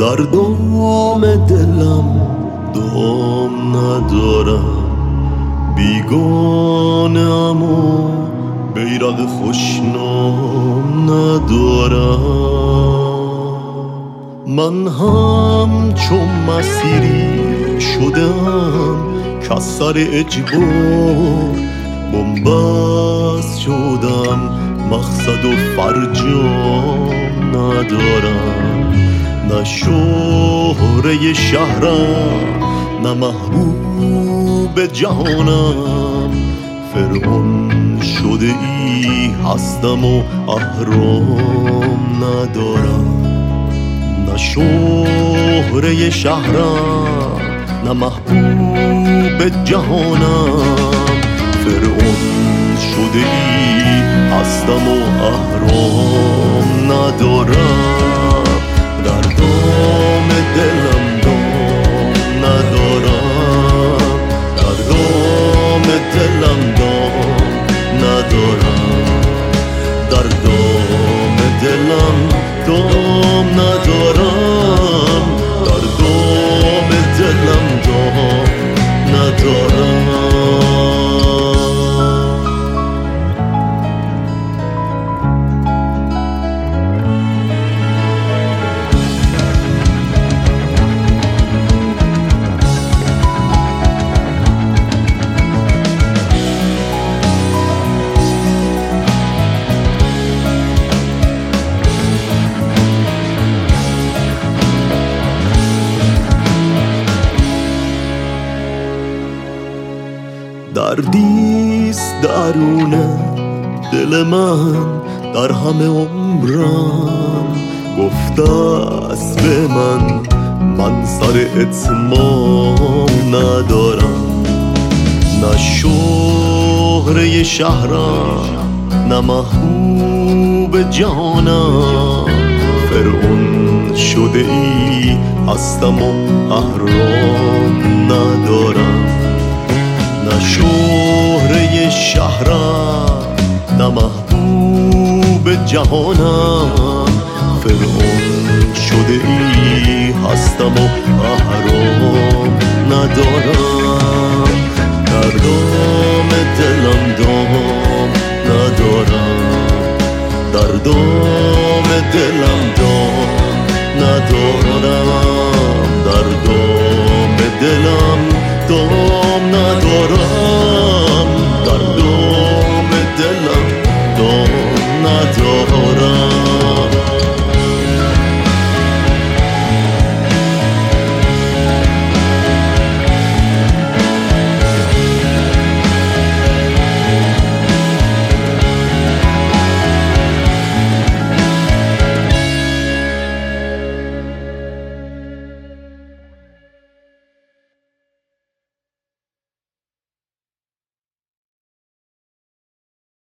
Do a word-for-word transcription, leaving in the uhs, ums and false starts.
در دام دلم دام ندارم، بیگانه‌ام و بیرق خوشنام ندارم. من هم چون مسیری شدم که سر اجبار بنبست شدم، مقصد و فرجام ندارم. نه شهره شهرم نه محبوب جهانم، فرعون شده ای هستم و اهرام ندارم. نه شهره شهرم نه محبوب جهانم، فرعون شده ای هستم و اهرام ندارم. در دام دلم دام ندارم، در دام دلم دام ندارم، در دام دلم دام ندارم، در دام دلم دام ندارم. دردیست درون دل من در همه عمرم، گفته است به من من سر اتمام ندارم. نه شهره شهرم نه محبوب جهانم، فرعون شده ای هستم و اهرام ندارم. نه شهره شهرم نه محبوب جهانم، فرعون شده ای هستم و اهرام ندارم. در دام دلم دام ندارم، در دام دلم دام ندارم، در دام دلم دام ندارم، در دام دلم دام ندارم.